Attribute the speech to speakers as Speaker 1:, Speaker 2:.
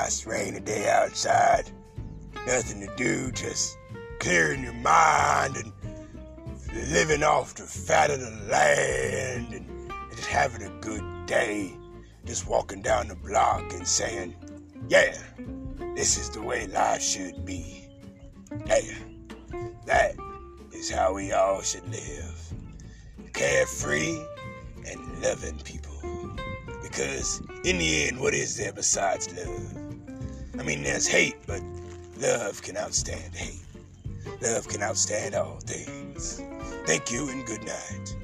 Speaker 1: nice rainy day outside. Nothing to do, just clearing your mind and living off the fat of the land and just having a good day. Just walking down the block and saying, yeah, this is the way life should be. Yeah, that is how we all should live. Carefree and loving people. Because in the end, what is there besides love? I mean, there's hate, but love can outstand hate. Love can outstand all things. Thank you and good night.